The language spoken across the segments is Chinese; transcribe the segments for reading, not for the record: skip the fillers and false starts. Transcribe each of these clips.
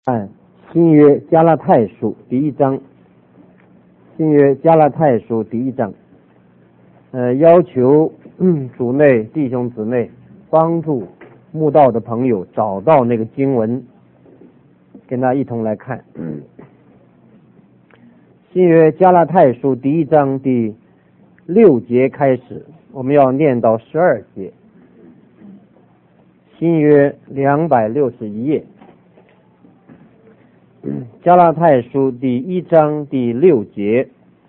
按新约加拉太书第1章，新约加拉太书第1章，要求主内弟兄姊妹帮助慕道的朋友找到那个经文，跟他一同来看。新约加拉太书第1章第6节开始，我们要念到12节。新约261页，加拉太书第1章第6节，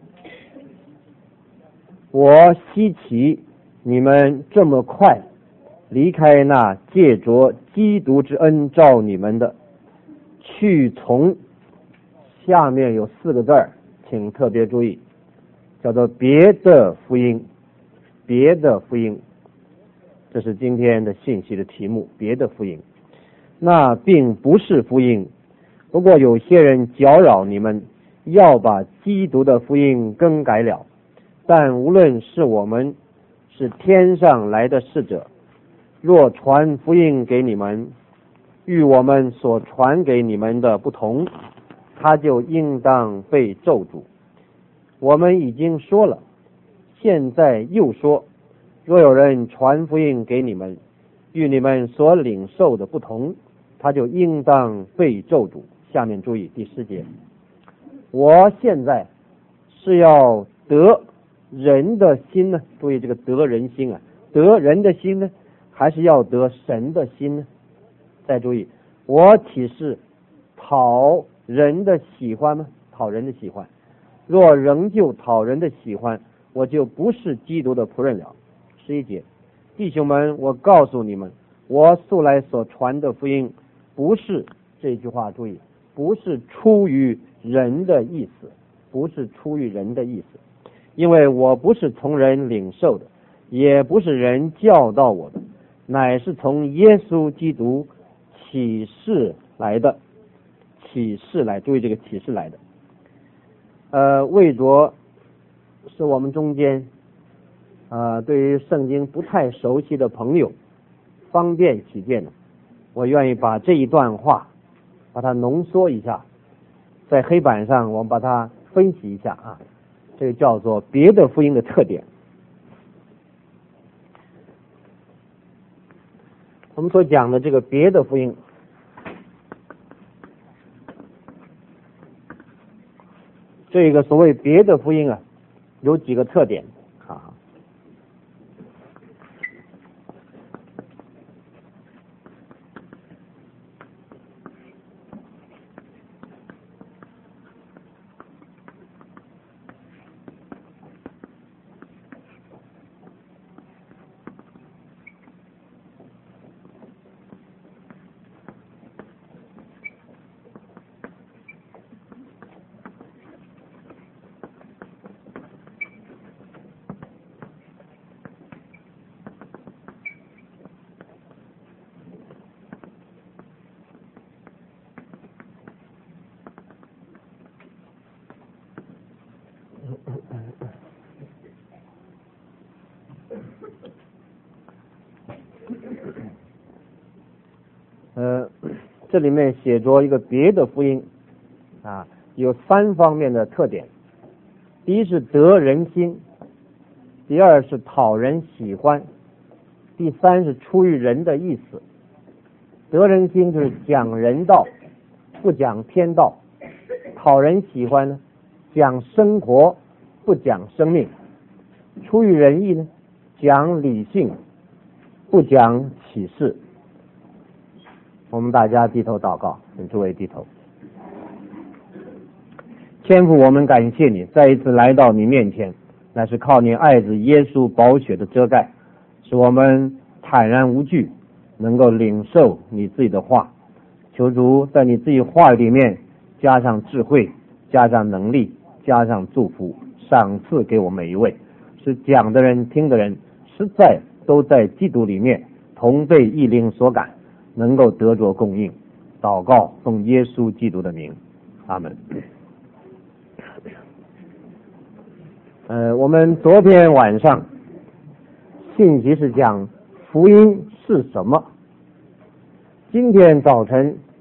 我稀奇你们这么快离开那借着基督之恩召你们的，去从下面有4个字儿，请特别注意，叫做别的福音，别的福音，这是今天的信息的题目，别的福音。那并不是福音，不过有些人搅扰你们，要把基督的福音更改了。但无论是我们是天上来的使者，若传福音给你们，与我们所传给你们的不同，他就应当被咒诅。我们已经说了，现在又说，若有人传福音给你们，与你们所领受的不同，他就应当被咒诅。下面注意第10节，我现在是要得人的心呢？注意这个得人心啊，得人的心呢，还是要得神的心呢？再注意，我岂是讨人的喜欢吗？讨人的喜欢，若仍旧讨人的喜欢，我就不是基督的仆人了。11节，弟兄们，我告诉你们，我素来所传的福音，不是，这句话注意，不是出于人的意思，不是出于人的意思，因为我不是从人领受的，也不是人教导我的，乃是从耶稣基督启示来的，启示来，注意这个启示来的。为着是我们中间对于圣经不太熟悉的朋友方便起见的，我愿意把这一段话把它浓缩一下，在黑板上我们把它分析一下啊，这个叫做别的福音的特点。我们所讲的这个别的福音，这个所谓别的福音啊，有几个特点啊。这里面写着一个别的福音啊，有3方面的特点。第一是得人心，第二是讨人喜欢，第3是出于人的意思。得人心就是讲人道，不讲天道；讨人喜欢呢，讲生活，不讲生命；出于人意呢，讲理性，不讲启示。我们大家低头祷告，请诸位低头。天父，我们感谢你再一次来到你面前，那是靠你爱子耶稣宝血的遮盖，使我们坦然无惧，能够领受你自己的话。求主在你自己话里面加上智慧，加上能力，加上祝福，赏赐给我们每一位，使讲的人听的人实在都在基督里面同被义灵所感，能够得着供应。祷告奉耶稣基督的名，阿们。我们昨天晚上信息是讲福音是什么，今天早晨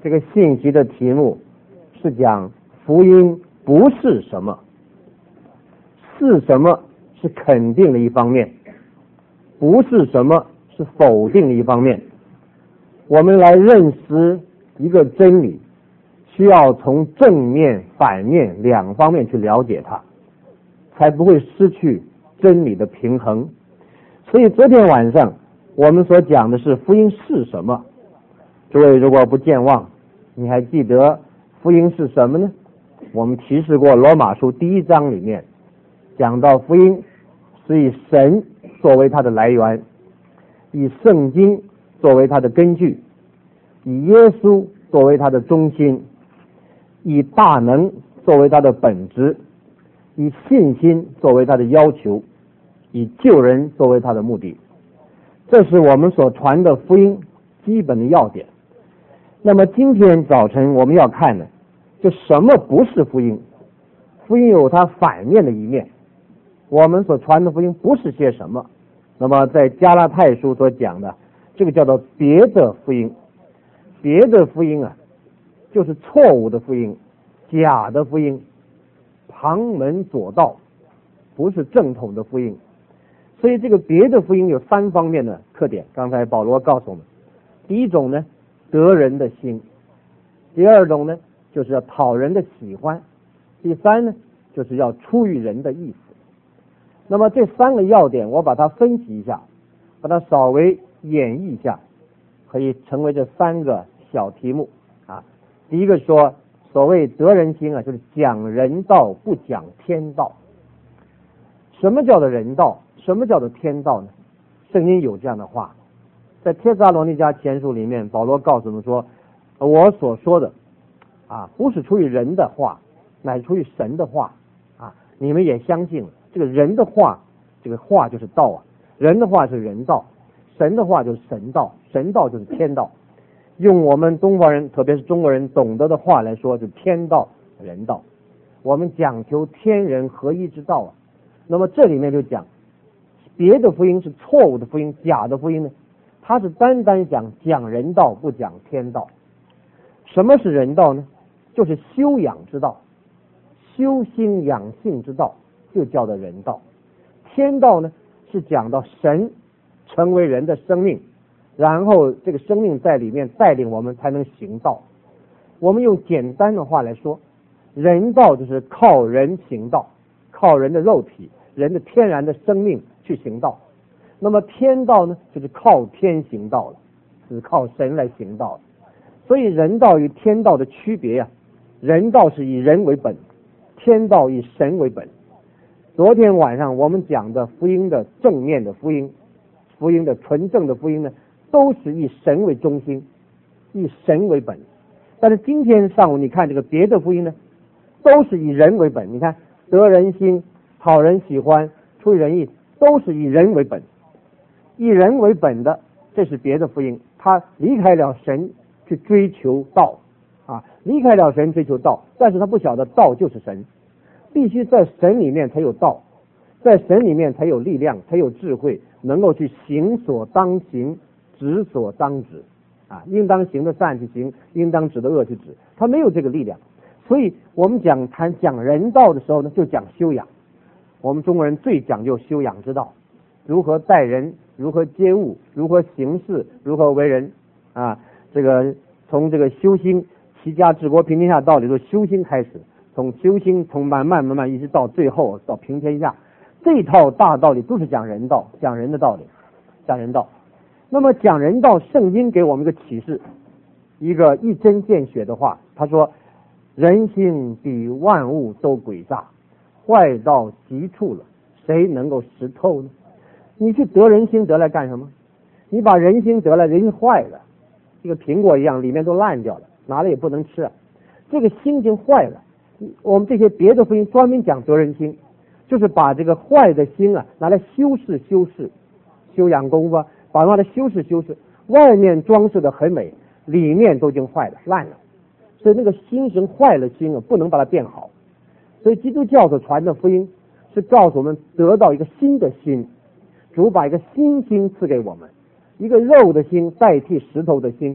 这个信息的题目是讲福音不是什么，是什么是肯定的一方面，不是什么是否定的一方面。我们来认识一个真理，需要从正面反面两方面去了解它，才不会失去真理的平衡。所以昨天晚上我们所讲的是福音是什么。诸位如果不健忘，你还记得福音是什么呢？我们提示过罗马书1章里面讲到，福音是以神作为它的来源，以圣经作为它的根据，以耶稣作为它的中心，以大能作为它的本质，以信心作为它的要求，以救人作为它的目的。这是我们所传的福音基本的要点。那么今天早晨我们要看的，就什么不是福音。福音有它反面的一面，我们所传的福音不是些什么。那么在加拉太书所讲的，这个叫做别的福音。别的福音啊，就是错误的福音，假的福音，旁门左道，不是正统的福音。所以这个别的福音有3方面的特点，刚才保罗告诉我们。第一种呢，得人的心；第二种呢，就是要讨人的喜欢；第三呢，就是要出于人的意思。那么这3个要点我把它分析一下，把它稍微演绎一下，可以成为这3个小题目啊。第一个说，所谓得人心啊，就是讲人道不讲天道。什么叫做人道？什么叫做天道呢？圣经有这样的话，在帖撒罗尼迦前书里面，保罗告诉我们说，我所说的啊，不是出于人的话，乃是出于神的话啊。你们也相信这个人的话，这个话就是道啊，人的话是人道，神的话就是神道，神道就是天道。用我们东方人，特别是中国人懂得的话来说，就是天道人道。我们讲求天人合一之道啊。那么这里面就讲，别的福音是错误的福音，假的福音呢，它是单单讲人道不讲天道。什么是人道呢？就是修养之道，修心养性之道，就叫做人道。天道呢，是讲到神成为人的生命，然后这个生命在里面带领我们才能行道。我们用简单的话来说，人道就是靠人行道，靠人的肉体，人的天然的生命去行道。那么天道呢，就是靠天行道了，是靠神来行道的。所以人道与天道的区别啊，人道是以人为本，天道以神为本。昨天晚上我们讲的福音的正面的福音，福音的纯正的福音呢，都是以神为中心，以神为本。但是今天上午你看这个别的福音呢，都是以人为本。你看得人心，讨人喜欢，出于人意，都是以人为本。以人为本的，这是别的福音，他离开了神去追求道啊，离开了神追求道，但是他不晓得道就是神，必须在神里面才有道，在神里面才有力量，才有智慧，能够去行所当行，止所当止啊，应当行的善去行，应当止的恶去止，他没有这个力量。所以我们讲人道的时候呢，就讲修养。我们中国人最讲究修养之道，如何待人，如何接物，如何行事，如何为人啊。这个从这个修心齐家治国平天下道理，说修心开始，从修心从慢慢一直到最后到平天下，这套大道理都是讲人道，讲人的道理，讲人道。那么讲人道，圣经给我们一个启示，一个一针见血的话，他说人心比万物都诡诈，坏到极处了，谁能够识透呢？你去得人心得来干什么？你把人心得来，人心坏了，这个苹果一样，里面都烂掉了，拿了也不能吃啊。这个心已经坏了。我们这些别的福音专门讲得人心，就是把这个坏的心啊拿来修饰，修养功夫，把它的修饰，外面装饰的很美，里面都已经坏了，烂了。所以那个心神坏了心啊，不能把它变好。所以基督教所传的福音是告诉我们得到一个新的心，主把一个新心赐给我们，一个肉的心代替石头的心，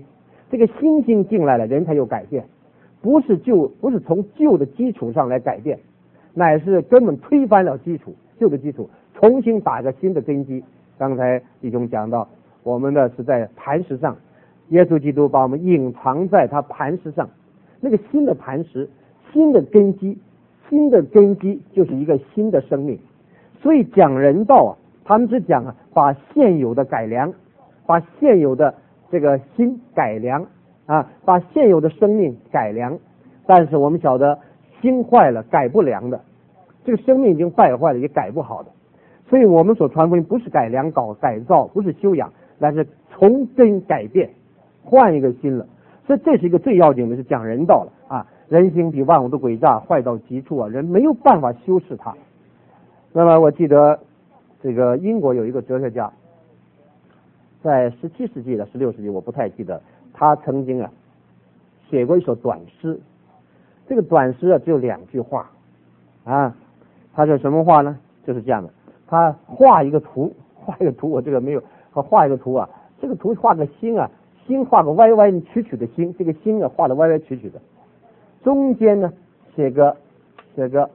这个新心进来了，人才有改变，不是从旧的基础上来改变，乃是根本推翻了旧的基础，重新打个新的根基。刚才弟兄讲到，我们的是在磐石上，耶稣基督把我们隐藏在他磐石上，那个新的磐石，新的根基就是一个新的生命。所以讲人道啊，他们只讲啊，把现有的改良，把现有的这个心改良啊，把现有的生命改良。但是我们晓得心坏了改不良的，这个生命已经败坏了也改不好的。所以我们所传福音不是改良改造，不是修养，但是从根改变，换一个心了。所以这是一个最要紧的，是讲人道了啊。人心比万物都诡诈，坏到极处啊，人没有办法修饰它。那么我记得这个英国有一个哲学家，在17世纪的16世纪我不太记得，他曾经啊写过一首短诗。这个短诗啊只有2句话啊，他是什么话呢？就是这样的，他画一个图，我这个没有，他画一个图啊，这个图画个心啊，心画个歪歪曲曲的心，这个心啊画的歪歪曲曲的，中间呢写个这个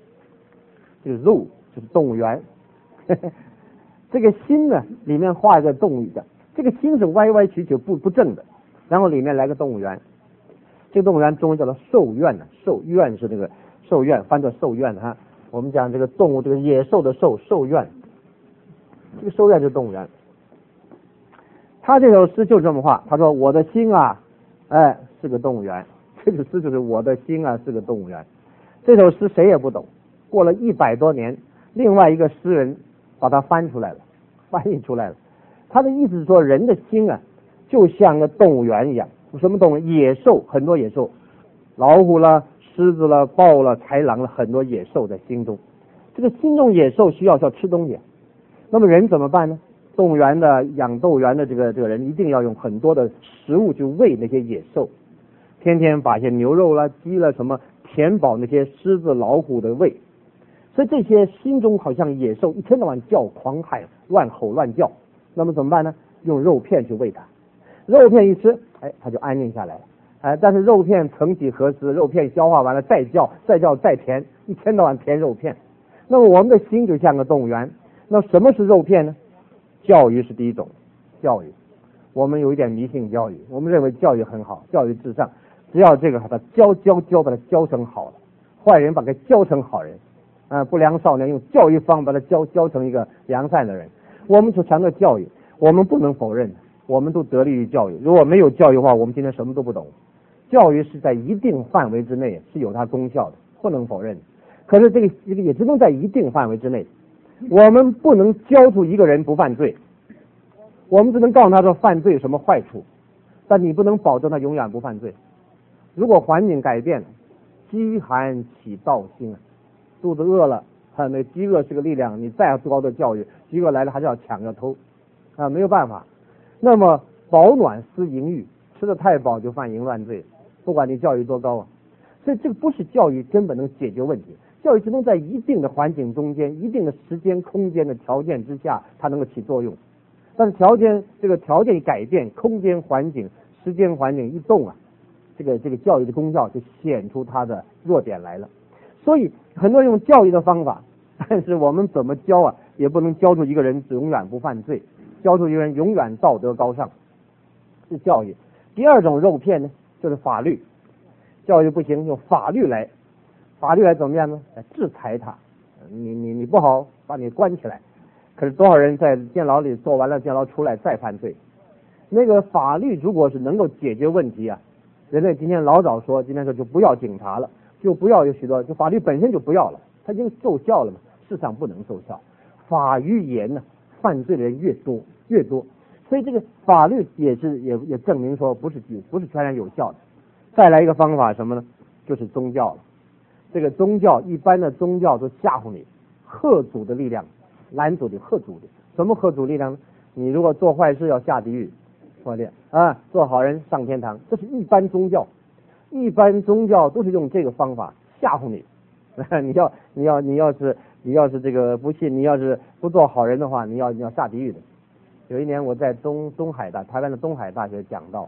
zoo 就是动物园，这个心呢里面画一个动物的，这个心是歪歪曲曲不正的，然后里面来个动物园，这个动物园中文叫做兽院呢，院是那个兽院，翻作兽院哈。我们讲这个动物，这个野兽的兽院，这个兽院就是动物园。他这首诗就这么画，他说我的心啊，是个动物园。这个诗就是我的心啊是个动物园。这首诗谁也不懂，过了100多年，另外一个诗人把它翻译出来了。他的意思是说，人的心啊就像个动物园一样。什么动物？野兽，很多野兽，老虎啦、狮子了、豹了、豺狼了，很多野兽在心中。这个心中野兽需要吃东西，那么人怎么办呢？动物园的养动物园的这个人一定要用很多的食物去喂那些野兽，天天把一些牛肉啦、鸡啦什么填饱那些狮子、老虎的胃。所以这些心中好像野兽，一天到晚叫狂喊、乱吼乱叫。那么怎么办呢？用肉片去喂它，肉片一吃，它就安静下来了。但是肉片曾几何时，肉片消化完了再叫再填，一天到晚填肉片。那么我们的心就像个动物园。那什么是肉片呢？教育是第一种，教育。我们有一点迷信教育，我们认为教育很好，教育至上，只要这个把它教，把它教成好了，坏人把它教成好人，不良少年用教育方把它教成一个良善的人。我们所强调教育，我们不能否认，我们都得力于教育。如果没有教育的话，我们今天什么都不懂。教育是在一定范围之内是有它功效的，不能否认。可是这个也只能在一定范围之内，我们不能教出一个人不犯罪，我们只能告诉他说犯罪有什么坏处，但你不能保证他永远不犯罪。如果环境改变了，饥寒起盗心啊，肚子饿了，那饥饿是个力量，你再高的教育，饥饿来了还是要抢要偷没有办法。那么饱暖思淫欲，吃得太饱就犯淫乱罪，不管你教育多高啊。所以这个不是教育根本能解决问题，教育只能在一定的环境中间、一定的时间空间的条件之下，它能够起作用。但是这个条件一改变，空间环境、时间环境一动啊，这个教育的功效就显出它的弱点来了。所以很多人用教育的方法，但是我们怎么教啊，也不能教出一个人永远不犯罪，教出一个人永远道德高尚，是教育。第二种肉片呢，就是法律。教育不行，用法律来怎么样呢？来制裁他。你不好，把你关起来。可是多少人在监牢里做完了监牢出来再犯罪？那个法律如果是能够解决问题啊，人类今天老早说，今天说就不要警察了，就不要有许多，就法律本身就不要了，它已经奏效了嘛。事实上不能奏效，法于严呢，犯罪的人越多，所以这个法律也证明说不是全然有效的。再来一个方法什么呢？就是宗教了。这个宗教一般的宗教都吓唬你，吓阻的力量，拦阻的吓阻的。什么吓阻力量呢？你如果做坏事要下地狱，说的做好人上天堂，这是一般宗教。一般宗教都是用这个方法吓唬你。你要是这个不信，你要是不做好人的话，你要下地狱的。有一年我在台湾的东海大学讲道，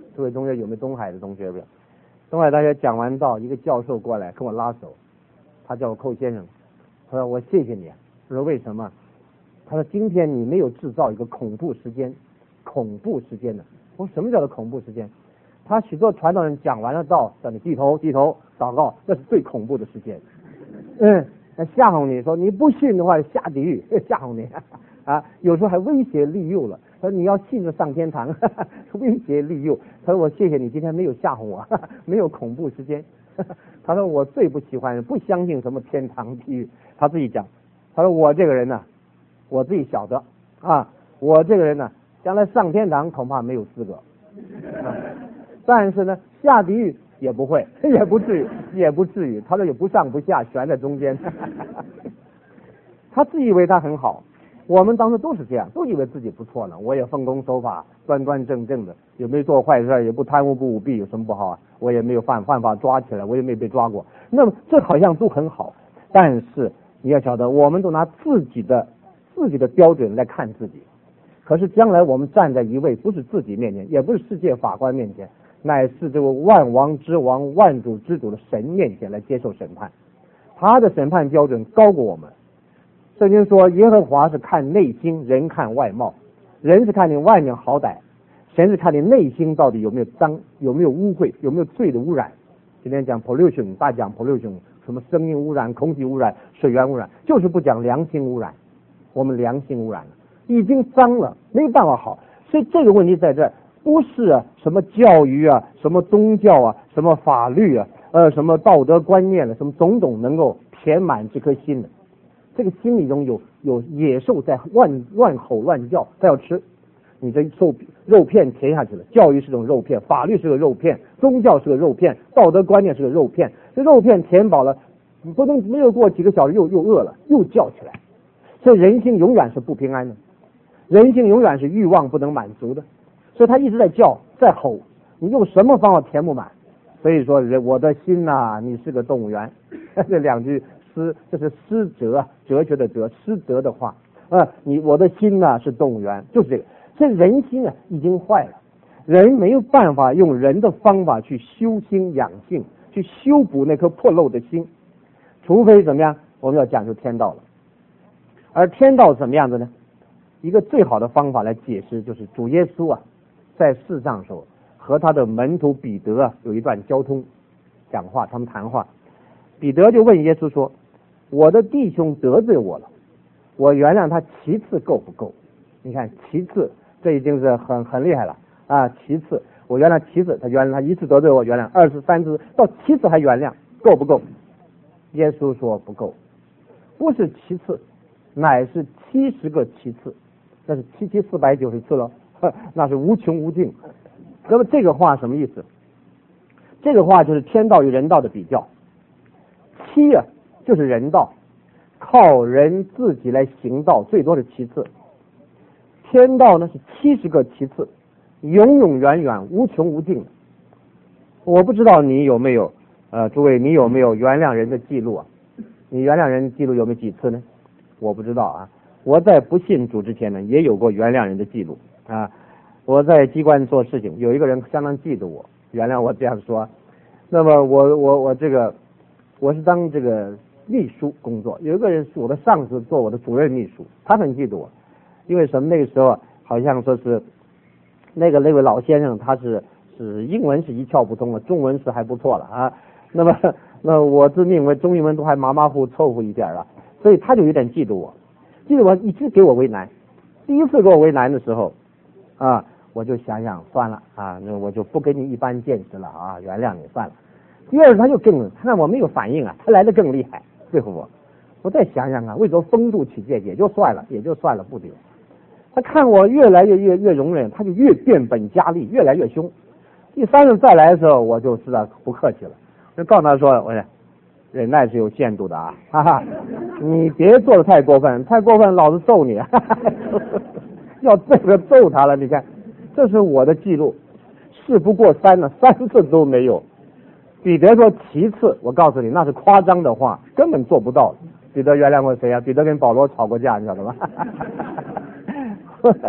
诸位同学有没有东海的同学？不有？东海大学讲完道，一个教授过来跟我拉手，他叫我寇先生，他说我谢谢你。我说为什么？他说今天你没有制造一个恐怖时间，恐怖时间呢？我说什么叫做恐怖时间？他许多传道人讲完了道，叫你低头低头祷告，那是最恐怖的时间。吓唬你说你不信的话下地狱，吓唬你啊！有时候还威胁利诱了。他说你要信就上天堂，威胁利诱。他说我谢谢你今天没有吓唬我，没有恐怖时间。他说我最不喜欢不相信什么天堂地狱。他自己讲，他说我这个人呢，我自己晓得啊，我这个人呢，将来上天堂恐怕没有资格，但是呢下地狱也不会，也不至于，也不至于。他说也不上不下，悬在中间。他自以为他很好，我们当时都是这样，都以为自己不错呢。我也奉公守法，端端正正的，也没做坏事，也不贪污不舞弊，有什么不好啊？我也没有犯法抓起来，我也没被抓过。那么这好像都很好，但是你要晓得，我们都拿自己的标准来看自己。可是将来我们站在一位不是自己面前，也不是世界法官面前，乃是这个万王之王、万主之主的神面前来接受审判。他的审判标准高过我们。圣经说耶和华是看内心，人看外貌。人是看你外面好歹，神是看你内心到底有没有脏，有没有污秽，有没有罪的污染。今天讲 pollution， 大讲 pollution， 什么声音污染、空气污染、水源污染，就是不讲良心污染。我们良心污染了，已经脏了，没办法好。所以这个问题在这儿，不是什么教育啊，什么宗教啊，什么法律啊，什么道德观念了，什么种种能够填满这颗心的。这个心里中有野兽在乱吼乱叫，它要吃。你这肉片填下去了，教育是种肉片，法律是个肉片，宗教是个肉片，道德观念是个肉片。这肉片填饱了，不能没有过几个小时又饿了，又叫起来。所以人心永远是不平安的，人性永远是欲望不能满足的，所以他一直在叫在吼，你用什么方法填不满？所以说我的心呐，你是个动物园。这两句诗，这是诗哲，哲学的哲，诗哲的话我的心呐是动物园，就是这个。所以人心啊已经坏了，人没有办法用人的方法去修心养性，去修补那颗破漏的心，除非怎么样？我们要讲究天道了。而天道怎么样子呢？一个最好的方法来解释，就是主耶稣啊，在世上时候和他的门徒彼得啊有一段交通讲话，他们谈话。彼得就问耶稣说：“我的弟兄得罪我了，我原谅他7次够不够？”你看7次，这已经是很厉害了啊！7次，我原谅7次，他原谅他1次得罪我原谅，2次、3次到7次还原谅，够不够？耶稣说不够，不是7次，乃是70个7次，那是77490次了，那是无穷无尽。那么这个话什么意思？这个话就是天道与人道的比较。7啊，就是人道，靠人自己来行道，最多是7次。天道呢是70个7次，永永远远无穷无尽的。我不知道你有没有诸位你有没有原谅人的记录啊？你原谅人的记录有没有几次呢？我不知道啊。我在不信主之前呢，也有过原谅人的记录啊。我在机关做事情，有一个人相当嫉妒我，原谅我这样说。那么我是当这个秘书工作，有一个人是我的上司，做我的主任秘书，他很嫉妒我。因为什么？那个时候好像说是那位老先生，他是英文是一窍不通了，中文是还不错了啊。那我自命为中英文都还马马虎凑合一点了，所以他就有点嫉妒我，一直给我为难。第一次给我为难的时候啊，我就想算了啊，那我就不跟你一般见识了啊，原谅你算了。第二次他看我没有反应啊，他来得更厉害，对付我。我再想啊，为什么风度起见，也就算了，不得。他看我越来越容忍，他就越变本加厉，越来越凶。第3次再来的时候，我就知道不客气了，就告诉他说：“我忍耐是有限度的啊，哈哈，你别做的太过分，老子揍你，哈哈，要这个揍他了。你看，这是我的记录，事不过3呢，3次都没有。彼得说7次，我告诉你那是夸张的话，根本做不到。彼得原谅过谁啊？彼得跟保罗吵过架，你晓得吗？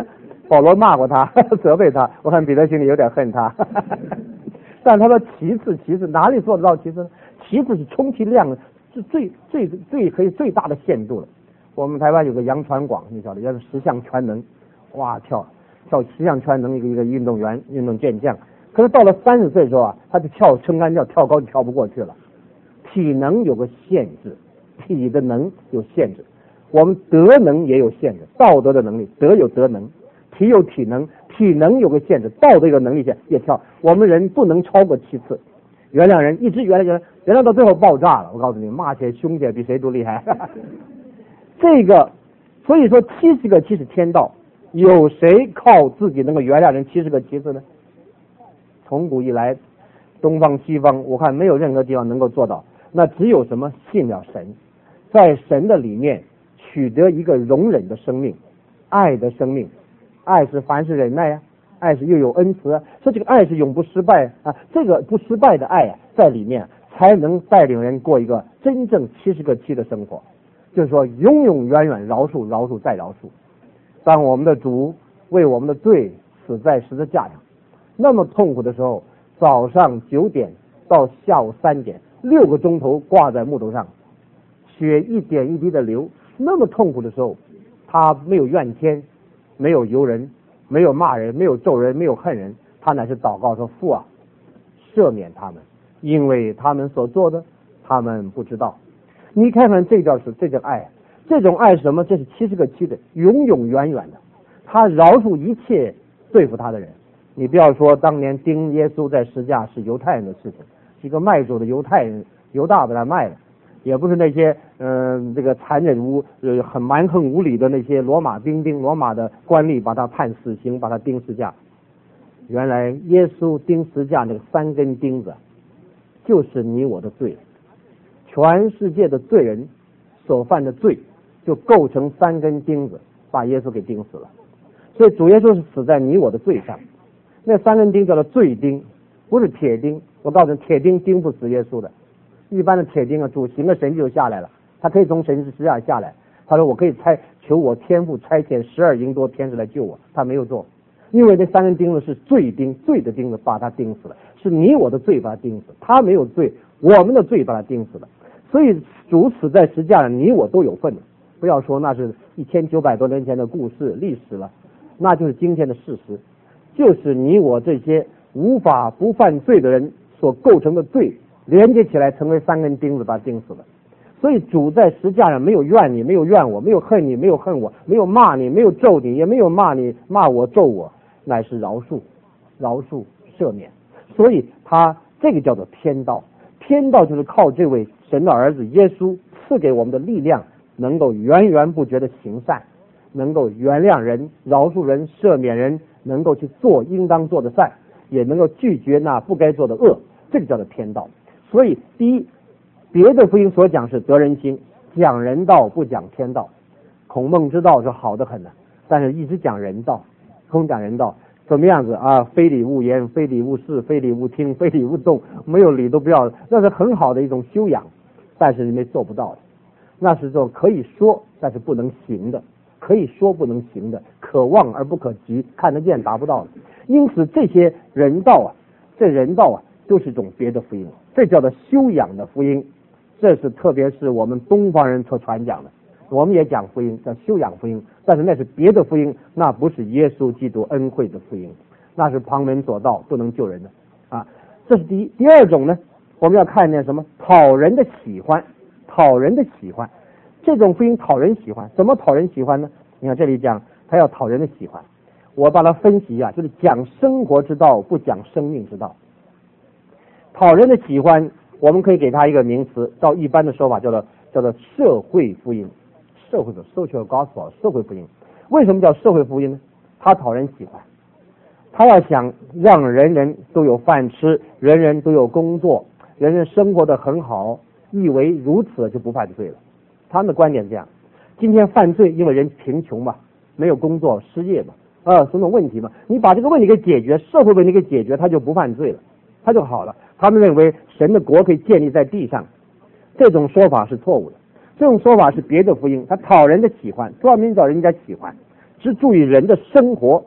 保罗骂过他，责备他，我看彼得心里有点恨他。但他说其次哪里做得到其次呢？其次是充其量是可以最大的限度了。我们台湾有个杨传广，你晓得，要是十项全能，哇，跳十项全能一个运动员、运动健将。可是到了30岁的时候啊，他就撑杆跳跳高就跳不过去了。体能有个限制，体的能有限制，我们德能也有限制，道德的能力，德有德能，体有体能，体能有个限制，道德有个能力线也跳。我们人不能超过7次，原谅人一直原谅到最后爆炸了。我告诉你，骂起凶起比谁都厉害。这个，所以说70个7是天道，有谁靠自己能够原谅人70个7次呢？从古以来，东方西方，我看没有任何地方能够做到。那只有什么？信了神，在神的里面取得一个容忍的生命，爱的生命。爱是凡事忍耐啊，爱是又有恩慈啊，说这个爱是永不失败啊，这个不失败的爱啊，在里面才能带领人过一个真正70个7的生活。就是说永永远远饶恕饶恕再饶恕。当我们的主为我们的罪死在十字架上，那么痛苦的时候，早上9点到下午3点，6个钟头挂在木头上，血一点一滴的流，那么痛苦的时候，他没有怨天，没有尤人，没有骂人，没有咒人，没有恨人，他乃是祷告说：父啊，赦免他们，因为他们所做的他们不知道。你看看这叫爱，这种爱是什么？这是70个7的永永远远的，他饶恕一切对付他的人。你不要说当年钉耶稣在十字架是犹太人的事情，是一个卖主的犹太人，犹大把他卖了，也不是那些这个残忍很蛮横无理的那些罗马的官吏把他判死刑，把他钉十字架。原来耶稣钉十字架那个3根钉子，就是你我的罪，全世界的罪人所犯的罪，就构成3根钉子，把耶稣给钉死了。所以主耶稣是死在你我的罪上。那3根钉叫做罪钉，不是铁钉。我告诉你，铁钉钉不死耶稣的。一般的铁钉啊，主行了神就下来了，他可以从神十字架下来。他说：“我可以求我天父差遣12营多天使来救我。”他没有做，因为这3根钉子是罪钉，罪的钉子把他钉死了，是你我的罪把他钉死，他没有罪，我们的罪把他钉死了。所以主死在十字架上，你我都有份的。不要说那是1900多年前的故事历史了，那就是今天的事实。就是你我这些无法不犯罪的人所构成的罪，连接起来成为3根钉子把他钉死了。所以主在十字架上没有怨你，没有怨我，没有恨你，没有恨我，没有骂你，没有咒你，也没有骂你骂我咒我，乃是饶恕赦免。所以他这个叫做天道。天道就是靠这位神的儿子耶稣赐给我们的力量，能够源源不绝的行善，能够原谅人，饶恕人，赦免人，能够去做应当做的善，也能够拒绝那不该做的恶，这个叫做天道。所以第一，别的福音所讲是得人心，讲人道不讲天道。孔孟之道是好的很的，但是一直讲人道，空讲人道怎么样子啊？非礼勿言，非礼勿视，非礼勿听，非礼勿动，没有礼都不要，那是很好的一种修养，但是人们做不到的。那是种可以说但是不能行的，可以说不能行的，可望而不可及，看得见达不到的。因此这些人道啊，这人道啊，都是一种别的福音，这叫做修养的福音。这是特别是我们东方人所传讲的，我们也讲福音叫修养福音，但是那是别的福音，那不是耶稣基督恩惠的福音，那是旁门左道，不能救人的啊。这是第一。第二种呢，我们要看见什么？讨人的喜欢，讨人的喜欢。这种福音讨人喜欢，怎么讨人喜欢呢？你看这里讲他要讨人的喜欢，我把它分析啊，就是讲生活之道，不讲生命之道。讨人的喜欢，我们可以给他一个名词，照一般的说法叫做社会福音，社会的 social gospel， 社会福音。为什么叫社会福音呢？他讨人喜欢，他要想让人人都有饭吃，人人都有工作，人人生活得很好，以为如此就不犯罪了。他们的观点这样。今天犯罪因为人贫穷嘛，没有工作，失业嘛，种种问题嘛，你把这个问题给解决，社会问题给解决，他就不犯罪了，他就好了。他们认为神的国可以建立在地上，这种说法是错误的。这种说法是别的福音，他讨人的喜欢，专门找人家喜欢，只注意人的生活，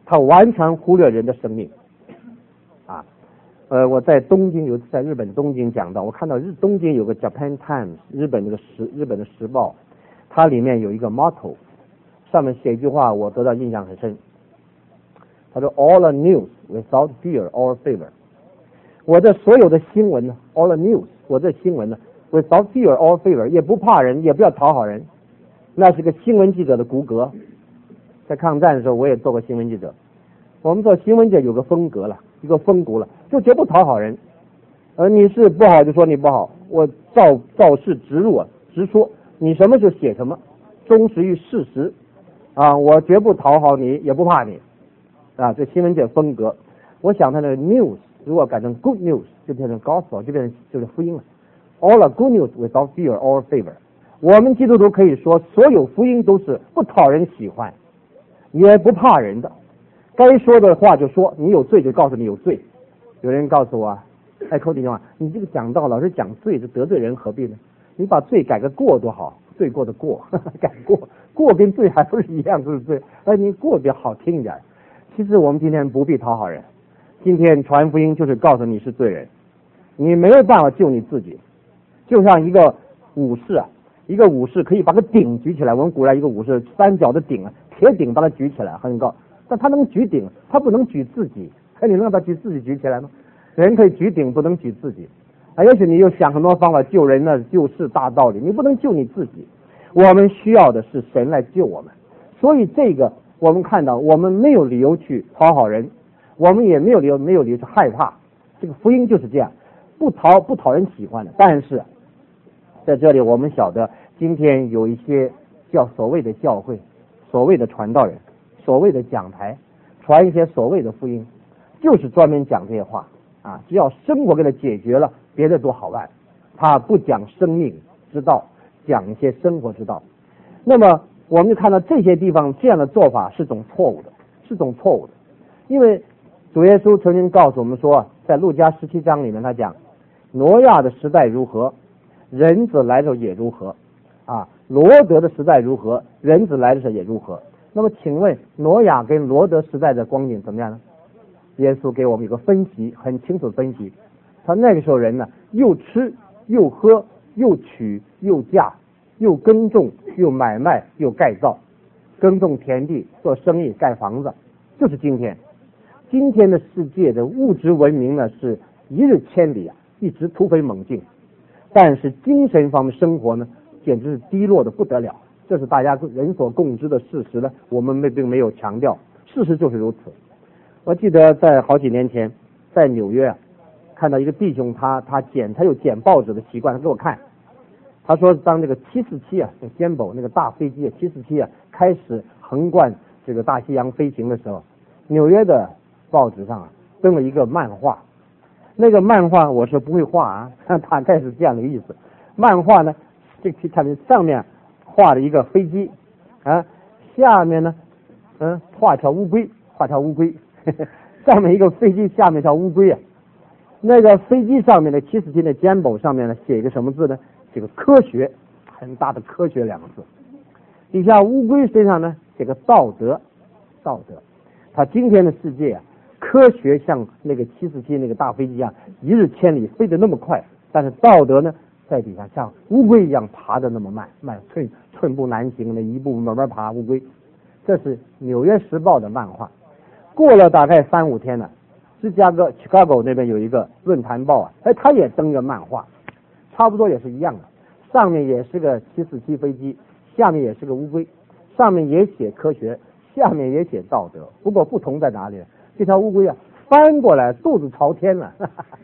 他完全忽略人的生命。啊，我在东京在日本东京讲到，我看到东京有个 Japan Times 日本的时报，它里面有一个 motto， 上面写一句话，我得到印象很深。他说 All the news without fear or favor。我这所有的新闻呢 ，all the news， 我这新闻呢 ，without fear or favor， 也不怕人，也不要讨好人，那是个新闻记者的骨骼。在抗战的时候，我也做过新闻记者。我们做新闻界有个风格了，一个风骨了，就绝不讨好人。你是不好就说你不好，我照事直入啊，直说，你什么就写什么，忠实于事实啊，我绝不讨好你，也不怕你啊，这新闻界风格。我想他的 news。如果改成 good news， 就变成 gospel， 就变成就是福音了。All the good news without fear or favor。我们基督徒可以说，所有福音都是不讨人喜欢，也不怕人的。该说的话就说，你有罪就告诉你有罪。有人告诉我，扣你电话，你这个讲道老是讲罪，就得罪人，何必呢？你把罪改个过多好，罪过的过，改过跟罪还不是一样，是罪。你过比较好听一点。其实我们今天不必讨好人。今天传福音就是告诉你是罪人，你没有办法救你自己。就像一个武士啊，一个武士可以把个鼎举起来，我们古代一个武士三角的鼎啊，铁鼎把它举起来很高，但他能举鼎，他不能举自己。你能把自己举起来吗？人可以举鼎，不能举自己。也许你又想很多方法救人呢，救世大道理，你不能救你自己。我们需要的是神来救我们，所以这个我们看到，我们没有理由去讨好人。我们也没有理由去害怕，这个福音就是这样，不讨人喜欢的。但是在这里我们晓得，今天有一些叫所谓的教会、所谓的传道人、所谓的讲台，传一些所谓的福音，就是专门讲这些话啊。只要生活给他解决了，别的都好办。他不讲生命之道，讲一些生活之道。那么我们就看到这些地方这样的做法是种错误的，因为主耶稣曾经告诉我们说，在路加17章里面，他讲挪亚的时代如何，人子来的时候也如何啊。罗德的时代如何，人子来的时候也如何。那么请问挪亚跟罗德时代的光景怎么样呢？耶稣给我们一个分析，很清楚分析。他那个时候人呢，又吃又喝又娶又嫁又耕种又买卖又盖造，耕种田地做生意盖房子，就是今天的世界的物质文明呢，是一日千里啊，一直突飞猛进。但是精神方面生活呢，简直是低落的不得了。这是大家人所共知的事实呢，我们并没有强调，事实就是如此。我记得在好几年前，在纽约看到一个弟兄，他有剪报纸的习惯，他给我看。他说，当这个747这肩堡那个大飞机747开始横贯这个大西洋飞行的时候，纽约的报纸上登了一个漫画。那个漫画我是不会画啊，大概是这样的一个意思。漫画呢，这个上面画了一个飞机啊，下面呢画条乌龟，上面一个飞机，下面一条乌龟啊。那个飞机上面的747的肩膀上面呢，写一个什么字呢？写个科学，很大的科学两个字。底下乌龟身上呢写个道德。他今天的世界科学像那个747那个大飞机一样，一日千里飞得那么快，但是道德呢在底下像乌龟一样爬得那么慢，寸步难行的一步慢慢爬乌龟。这是纽约时报的漫画。过了大概3-5天呢，芝加哥 Chicago 那边有一个论坛报他也登个漫画，差不多也是一样的，上面也是个747飞机，下面也是个乌龟，上面也写科学，下面也写道德。不过不同在哪里？这条乌龟翻过来肚子朝天了。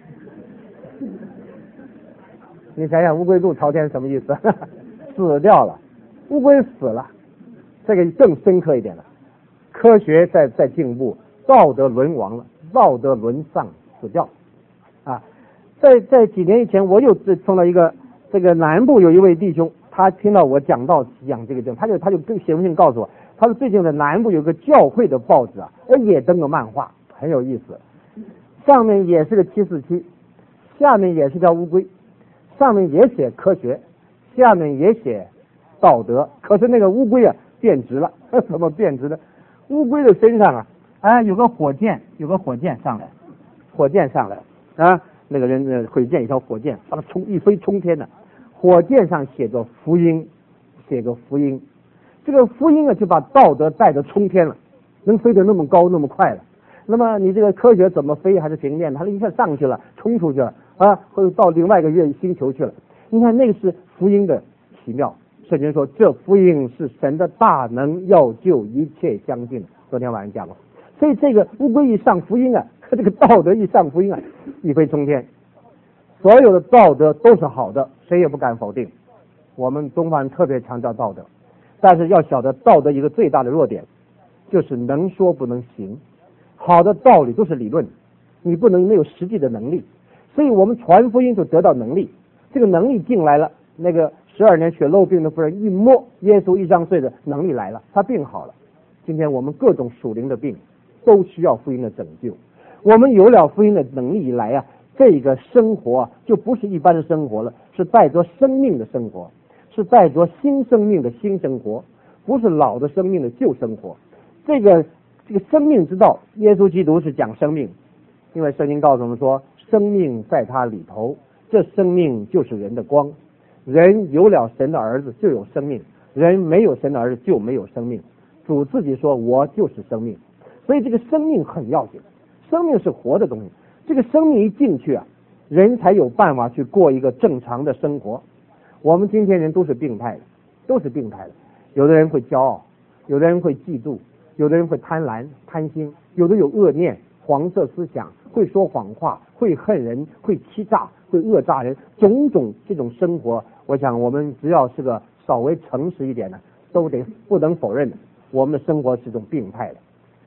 你想想乌龟肚子朝天什么意思？死掉了，乌龟死了。这个更深刻一点了，科学在进步，道德沦亡了，道德沦丧，死掉在几年以前，我又碰到一个这个南部有一位弟兄，他听到我讲这个他就跟写封信告诉我，他说最近在南部有个教会的报纸也登个漫画，很有意思，上面也是个747，下面也是条乌龟，上面也写科学，下面也写道德。可是那个乌龟变直了，怎么变直了？乌龟的身上有个火箭上来，啊，那个人会建一条火箭，把它一飞冲天的，火箭上写个福音，这个福音啊就把道德带着冲天了，能飞得那么高那么快了。那么你这个科学怎么飞还是平面，它一下上去了，冲出去了啊，或者到另外一个月星球去了。你看那个是福音的奇妙。圣经说这福音是神的大能，要救一切相信。昨天晚上讲过，所以这个乌龟一上福音啊，这个道德一上福音啊，一飞冲天。所有的道德都是好的，谁也不敢否定。我们东方人特别强调道德，但是要晓得道德一个最大的弱点，就是能说不能行。好的道理都是理论，你不能没有实际的能力，所以我们传福音就得到能力。这个能力进来了，那个12年血漏病的妇人一摸耶稣一张罪的能力来了，他病好了。今天我们各种属灵的病都需要福音的拯救。我们有了福音的能力以来啊，这个生活就不是一般的生活了，是带着生命的生活，是带着新生命的新生活，不是老的生命的旧生活。这个生命之道，耶稣基督是讲生命，因为圣经告诉我们说，生命在他里头，这生命就是人的光。人有了神的儿子就有生命，人没有神的儿子就没有生命。主自己说我就是生命，所以这个生命很要紧，生命是活的东西。这个生命一进去啊，人才有办法去过一个正常的生活。我们今天人都是病态的，有的人会骄傲，有的人会嫉妒，有的人会贪婪贪心，有的有恶念黄色思想，会说谎话，会恨人，会欺诈，会讹诈人，种种这种生活，我想我们只要是个稍微诚实一点的，都得不能否认的，我们的生活是种病态的。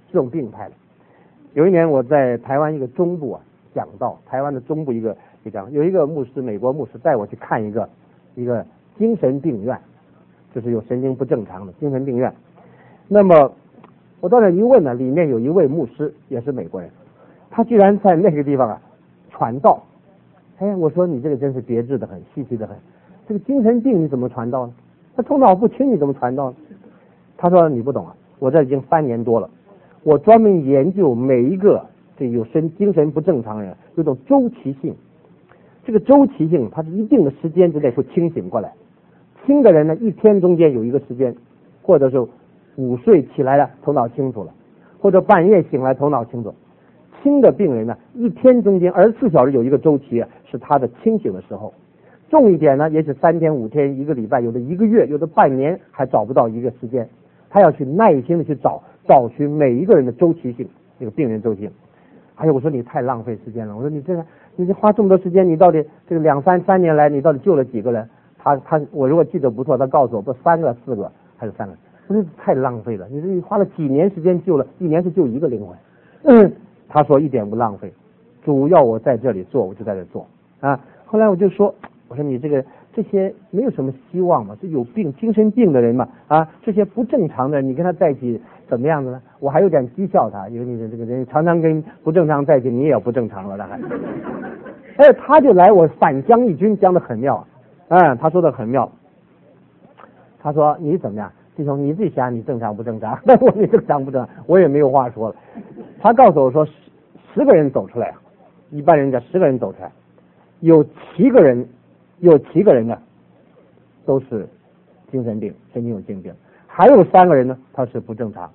有一年我在台湾一个中部啊讲到，台湾的中部有一个牧师，美国牧师带我去看一个精神病院，就是有神经不正常的精神病院。那么我到那一问呢，里面有一位牧师也是美国人，他居然在那个地方啊传道。我说你这个真是别致的很，稀奇的很，这个精神病你怎么传道呢？他头脑不清你怎么传道呢？他说你不懂啊，我这已经3年多了，我专门研究每一个这有精神不正常的人有种周期性，这个周期性它是一定的时间之内会清醒过来。轻的人呢，一天中间有一个时间，或者是午睡起来了头脑清楚了，或者半夜醒来头脑清楚。轻的病人呢，一天中间24小时有一个周期是他的清醒的时候。重一点呢，也许3天5天1个礼拜，有的1个月，有的半年还找不到一个时间。他要去耐心的去找寻每一个人的周期性，这个病人周期性。我说你太浪费时间了，我说你花这么多时间，你到底这个3年来你到底救了几个人？我如果记得不错，他告诉我不3个4个还是3个，我说太浪费了，你花了几年时间救了，1年是救1个灵魂。他说一点不浪费，主要我在这里做，我就在这做啊。后来我就说，我说你这些没有什么希望嘛，这有病精神病的人嘛啊，这些不正常的人，你跟他在一起怎么样子呢？我还有点讥笑他，因为你这个人常常跟不正常在一起，你也要不正常了，还。他就来我反将一军，讲得很妙。他说的很妙。他说你怎么样，弟兄，你自己想你正常不正常？那我你正常不正常，我也没有话说了。他告诉我说10个人走出来，一般人家10个人走出来，有7个人呢都是精神病，神经有精病，还有3个人呢他是不正常。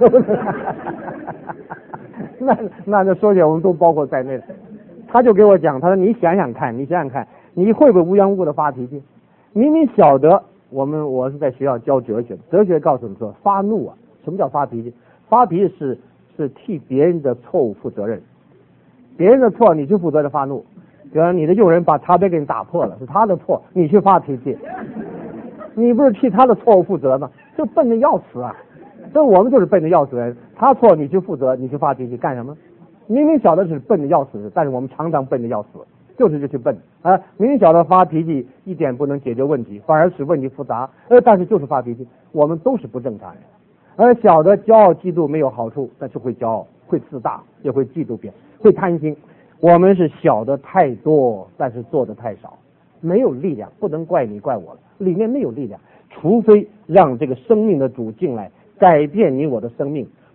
那说起来我们都包括在内。他就给我讲，他说你想想看，你会不会无缘无故的发脾气？明明晓得我是在学校教哲学，哲学告诉你说发怒啊，什么叫发脾气？发脾气是替别人的错误负责任，别人的错你去负责的发怒。比如你的佣人把茶杯给你打破了，是他的错，你去发脾气，你不是替他的错误负责吗？这笨的要死啊！这我们就是笨的要死人，他错你去负责，你去发脾气干什么？明明晓得是笨的要死，但是我们常常笨的要死，就去笨啊！明明晓得发脾气一点不能解决问题，反而使问题复杂，但是就是发脾气，我们都是不正常人。而晓得骄傲嫉妒没有好处，但是会骄傲，会自大，也会嫉妒别人，会贪心。我们是晓得太多，但是做的太少，没有力量，不能怪你怪我了，里面没有力量，除非让这个生命的主进来改变你我的生命。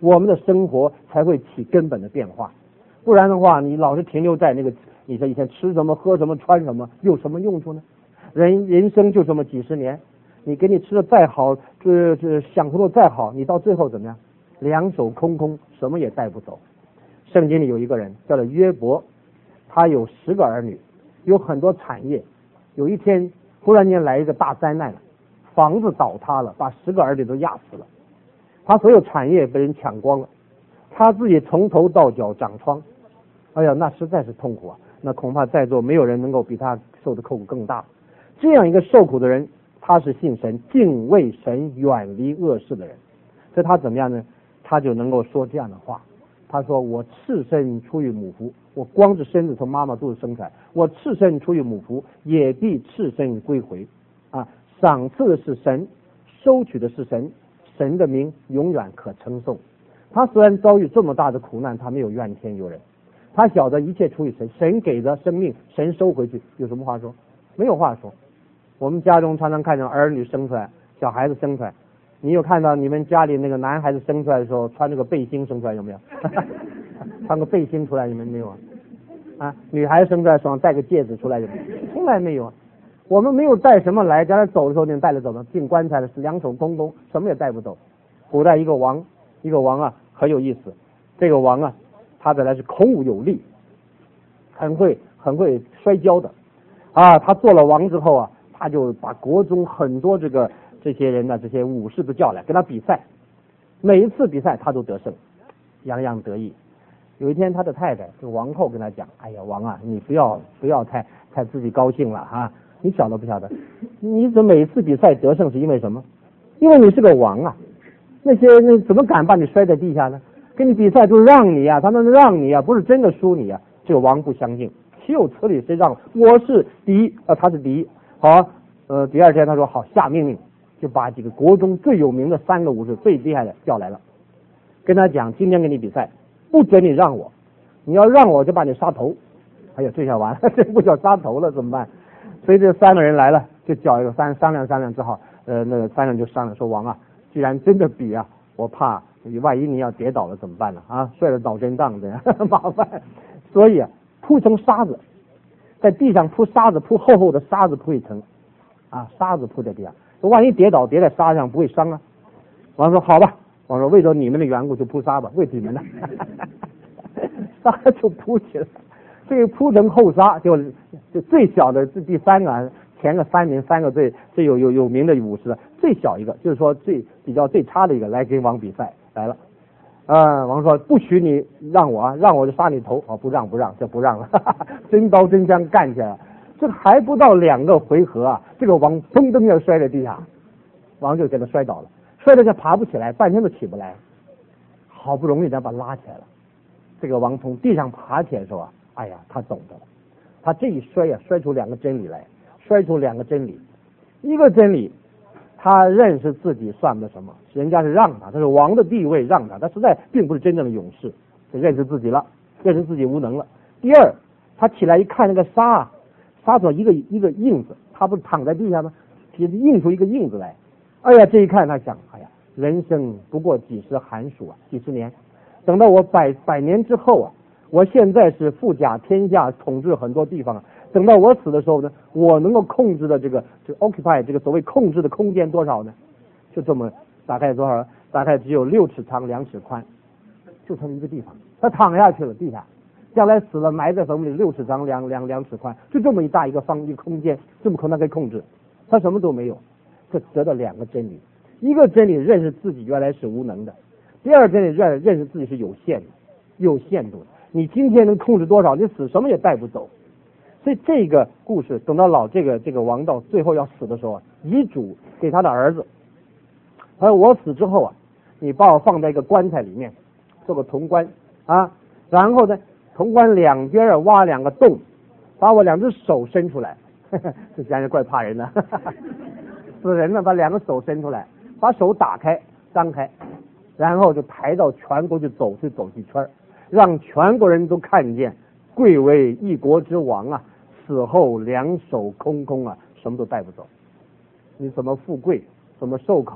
我们的生活才会起根本的变化。不然的话，你老是停留在那个你这一天吃什么喝什么穿什么，有什么用处呢？人生就这么几十年，你给你吃的再好，享受的再好，你到最后怎么样？两手空空，什么也带不走。圣经里有一个人叫做约伯，他有10个儿女，有很多产业。有一天突然间来一个大灾难，房子倒塌了，把10个儿女都压死了，他所有产业被人抢光了，他自己从头到脚长疮。哎呀，那实在是痛苦啊！那恐怕在座没有人能够比他受的痛苦更大。这样一个受苦的人，他是信神、敬畏神、远离恶事的人，所以他怎么样呢？他就能够说这样的话。他说：“我赤身出于母腹，我光着身子从妈妈肚子生出来，我赤身出于母腹，也必赤身归回。啊，赏赐的是神，收取的是神，神的名永远可称颂。”他虽然遭遇这么大的苦难，他没有怨天尤人，他晓得一切出于神，神给的生命，神收回去，有什么话说？没有话说。我们家中常常看见儿女生出来，小孩子生出来，你有看到你们家里那个男孩子生出来的时候穿那个背心生出来有没有？穿个背心出来你们没有啊？女孩子生出来手上戴个戒指出来有没有？从来没有。我们没有带什么来，将来走的时候你带着走呢，进棺材的是两手空空，什么也带不走。古代一个王啊很有意思，这个王啊他本来是孔武有力，很会摔跤的啊。他做了王之后啊，他就把国中很多这些人呢，这些武士都叫来跟他比赛，每一次比赛他都得胜，洋洋得意。有一天他的太太就王后跟他讲：“哎呀，王啊，你不要太自己高兴了哈，你晓得不晓得？你怎么每次比赛得胜是因为什么？因为你是个王啊，那怎么敢把你摔在地下呢？跟你比赛就让你啊，他们让你啊，不是真的输你啊。”这个王不相信，岂有此理，谁让我是第一啊，他是第一。好，第二天他说好，下命令就把几个国中最有名的3个武士最厉害的叫来了，跟他讲：今天跟你比赛，不准你让我，你要让我就把你杀头。哎呀，这下完了，这不叫杀头了怎么办？所以这3个人来了，就叫一个商量，之后那个3人就商量说：王啊，既然真的比啊，我怕万一你要跌倒了怎么办呢？啊，摔了脑震荡这样麻烦。所以啊，铺成沙子，在地上铺沙子，铺厚厚的沙子铺一层啊，沙子铺在地上，万一跌倒跌在沙上不会伤啊。王说好吧，王说为了你们的缘故就铺沙吧，为你们的沙就铺起来，这个铺成厚沙，就最小的这第3个，前个3个最有名的武士，最小一个就是说比较最差的一个来跟王比赛来了。王说不许你让我啊，让我就杀你头啊！不让，这不让了，真刀真枪干起来了。这还不到2个回合啊，这个王砰噔要摔在地下，王就给他摔倒了，摔得他爬不起来，半天都起不来，好不容易才把他拉起来了。这个王从地上爬起来的时候啊，哎呀，他懂得了，他这一摔啊，摔出2个真理来，摔出2个真理。一个真理，他认识自己算不得什么，人家是让他是王的地位让他实在并不是真正的勇士，就认识自己了，认识自己无能了。第二，他起来一看那个沙出一个印子，他不是躺在地下吗？印出一个印子来。哎呀，这一看他想，哎呀，人生不过几十寒暑啊，几十年，等到我百年之后啊，我现在是富甲天下，统治很多地方啊。等到我死的时候呢，我能够控制的这个 occupy 这个所谓控制的空间多少呢？就这么大概多少？大概只有6尺长2尺宽，就这么一个地方。他躺下去了地下，将来死了埋在坟墓里，6尺长2尺宽，就这么一大一个空间，这么他可以控制，他什么都没有。这得到2个真理，一个真理认识自己原来是无能的，第二真理认识自己是有限的，有限度的。你今天能控制多少，你死什么也带不走。所以这个故事等到这个王到最后要死的时候，遗嘱给他的儿子，他说我死之后啊，你把我放在一个棺材里面，做个铜棺啊，然后呢，铜棺两边挖2个洞，把我2只手伸出来，这家人怪怕人的，死人了把2个手伸出来，把手打开张开，然后就抬到全国去走一圈，让全国人都看见贵为一国之王啊，死后2手空空啊，什么都带不走。你怎么富贵，怎么受考，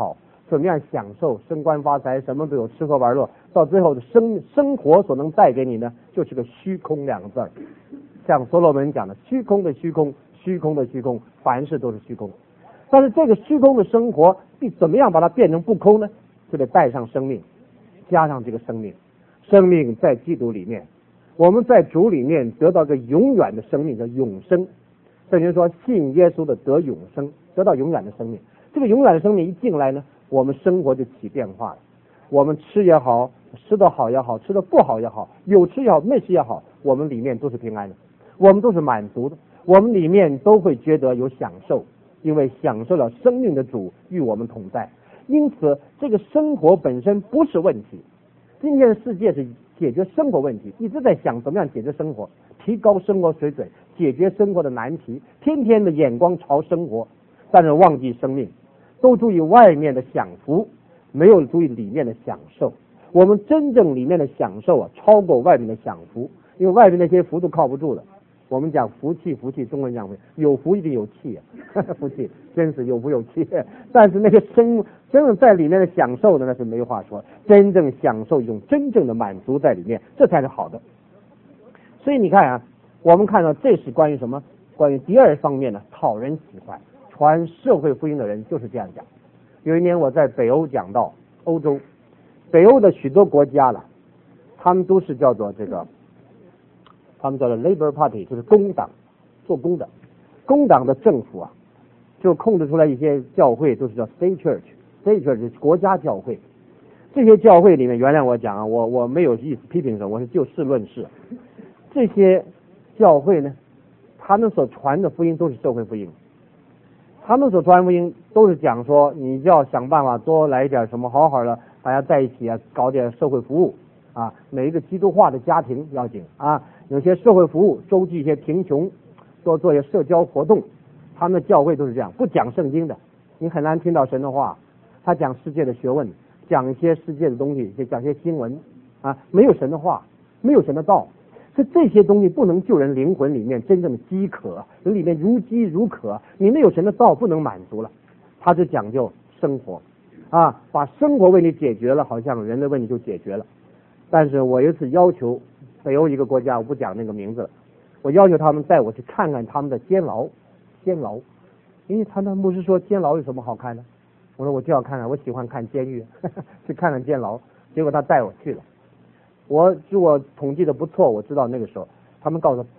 怎么样享受升官发财，什么都有，吃喝玩乐，到最后的生活所能带给你呢，就是个虚空两个字儿。像所罗门讲的，虚空的虚空，虚空的虚空，凡事都是虚空。但是这个虚空的生活，怎么样把它变成不空呢？就得带上生命，加上这个生命。生命在基督里面，我们在主里面得到个永远的生命，叫永生。圣经说，信耶稣的得永生，得到永远的生命。这个永远的生命一进来呢，我们生活就起变化了。我们吃也好，吃得好也好，吃得不好也好，有吃也好，没吃也好，我们里面都是平安的，我们都是满足的，我们里面都会觉得有享受，因为享受了生命的主与我们同在。因此这个生活本身不是问题。今天的世界是解决生活问题，一直在想怎么样解决生活，提高生活水准，解决生活的难题，天天的眼光朝生活，但是忘记生命，都注意外面的享福，没有注意里面的享受。我们真正里面的享受啊，超过外面的享福，因为外面那些福都靠不住的。我们讲福气，福气，中文讲有福一定有气啊，福气真是有福有气。但是那个真正在里面的享受的那是没话说，真正享受一种真正的满足在里面，这才是好的。所以你看啊，我们看到这是关于什么？关于第二方面呢，讨人喜欢。传社会福音的人就是这样讲。有一年我在北欧讲到欧洲，北欧的许多国家了，他们都是叫做这个。他们叫做 Labor Party， 就是工党，做工的。工党的政府啊，就控制出来一些教会，都是叫 State Church。State Church 是国家教会。这些教会里面，原谅我讲啊，我没有意思批评什么，我是就事论事。这些教会呢，他们所传的福音都是社会福音。他们所传福音都是讲说，你就要想办法多来一点什么，好好的大家在一起啊，搞点社会服务啊，每一个基督化的家庭要紧啊。有些社会服务，周济一些贫穷，多做一些社交活动。他们的教会都是这样，不讲圣经的，你很难听到神的话。他讲世界的学问，讲一些世界的东西，讲一些新闻啊，没有神的话，没有神的道。所以这些东西不能救人灵魂里面真正的饥渴，人里面如饥如渴，你没有神的道不能满足了。他只讲究生活啊，把生活问题解决了，好像人的问题就解决了。但是我有一次要求北欧一个国家，我不讲那个名字了，我要求他们带我去看看他们的监牢，因为他们牧师说监牢有什么好看的，我说我就要看看，我喜欢看监狱，去看看监牢。结果他带我去了，我统计的不错，我知道那个时候他们告诉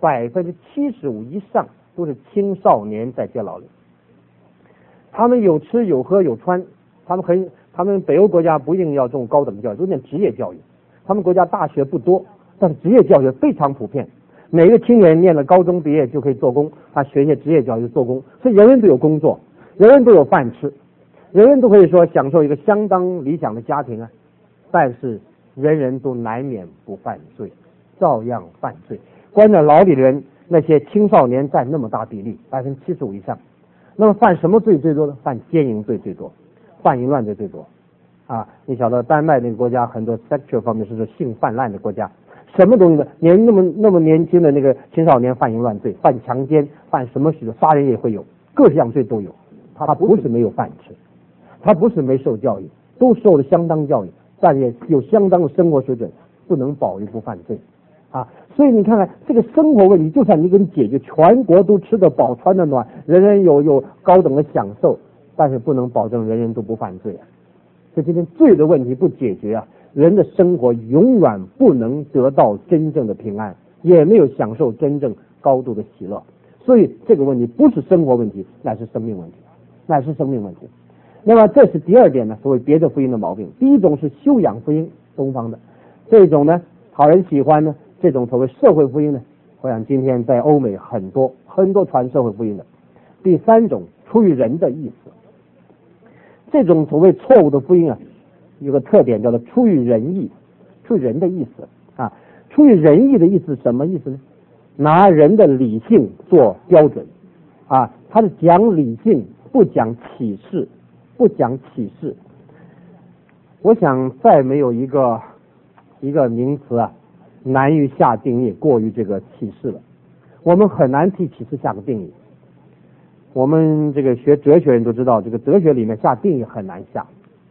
75%以上都是青少年在监牢里，他们有吃有喝有穿，他们北欧国家不一定要这种高等教育，都念职业教育，他们国家大学不多。但是职业教育非常普遍，每个青年念了高中毕业就可以做工，他学一些职业教育做工，所以人人都有工作，人人都有饭吃，人人都可以说享受一个相当理想的家庭啊。但是人人都难免不犯罪，照样犯罪。关在牢里的人，那些青少年占那么大比例，75%以上。那么犯什么罪最多呢？犯奸淫罪最多，犯淫乱罪最多啊！你晓得丹麦那个国家很多 sexual 方面是性泛滥的国家。什么东西呢？连那么年轻的那个青少年犯淫乱罪、犯强奸、犯什么许多杀人也会有，各项罪都有。他不是没有饭吃，他不是没受教育，都受了相当教育，但也有相当的生活水准，不能保于不犯罪啊。所以你看看这个生活问题，就算你给你解决，全国都吃得饱、穿得暖，人人有高等的享受，但是不能保证人人都不犯罪啊。所以今天罪的问题不解决啊，人的生活永远不能得到真正的平安，也没有享受真正高度的喜乐。所以这个问题不是生活问题，乃是生命问题，乃是生命问题。那么这是第二点呢，所谓别的福音的毛病。第一种是修养福音，东方的这种呢讨人喜欢呢，这种所谓社会福音呢，我想今天在欧美很多传社会福音的。第三种出于人的意思，这种所谓错误的福音啊，有个特点叫做出于人意，出于人的意思啊。出于人意的意思什么意思呢？拿人的理性做标准啊，他是讲理性，不讲启示，不讲启示。我想再没有一个名词啊难于下定义过于这个启示了。我们很难替启示下个定义。我们这个学哲学人都知道，这个哲学里面下定义很难下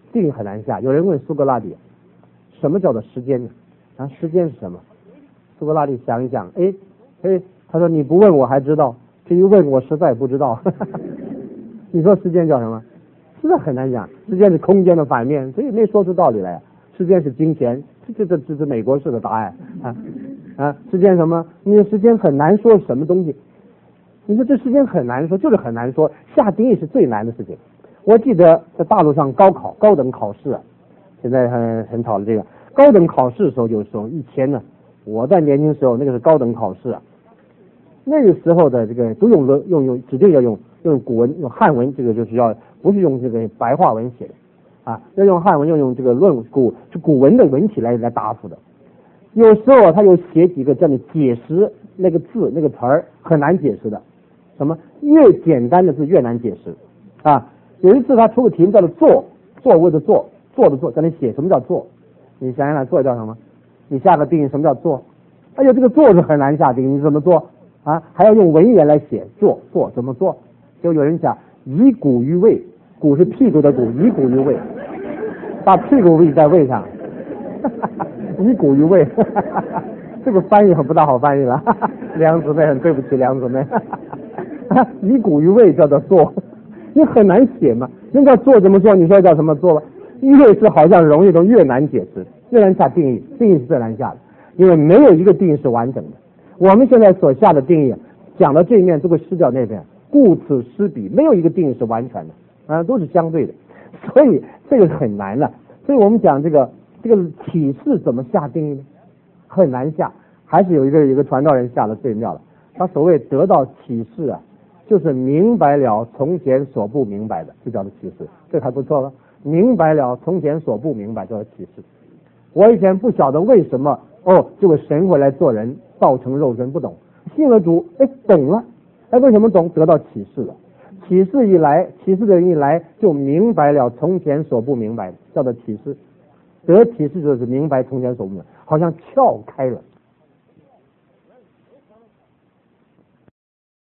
定义很难下。有人问苏格拉底，什么叫做时间呢？啊，时间是什么？苏格拉底想一想，他说你不问我还知道，至于问我实在不知道。你说时间叫什么？实在很难讲。时间是空间的反面，所以没说出道理来。时间是金钱，这是美国式的答案啊！时间什么？你的时间很难说什么东西。你说这时间很难说，就是很难说。下定义是最难的事情。我记得在大陆上高等考试啊，现在很讨论这个高等考试的时候，就是说以前呢，我在年轻时候那个是高等考试啊，那个时候的这个都用指定要用古文，用汉文，这个就是要不是用这个白话文写的啊，要用汉文，要用这个古文的文体来答复的。有时候他又写几个这样的解释那个字那个词儿很难解释的，什么越简单的字越难解释啊。有一次他出个题目叫做座位的座的座，在那写什么叫座？你想想座叫什么？你下个定义什么叫座？哎呦，这个座是很难下定义，你怎么做啊？还要用文言来写做怎么做？就有人讲以骨于位，骨是屁股的骨，以骨于位，把屁股位在位上，以骨于位，这个翻译很不大好翻译了。梁姊妹很对不起梁姊妹，以骨于位叫做做。你很难写嘛，人家做怎么做？你说叫什么做吧？越是好像容易都越难解释，越难下定义，定义是最难下的，因为没有一个定义是完整的。我们现在所下的定义，讲到这一面都会失掉那边，顾此失彼，没有一个定义是完全的啊，都是相对的，所以这个很难了。所以我们讲这个启示怎么下定义呢？很难下，还是有一个传道人下的最妙了。他所谓得到启示啊，就是明白了从前所不明白的，就叫做启示，这还不错了。明白了从前所不明白叫做启示。我以前不晓得为什么这个神会来做人，道成肉身，不懂。信了主，懂了，为什么懂？得到启示了。启示的人一来，就明白了从前所不明白的，叫做启示。得启示就是明白从前所不明白，好像窍开了。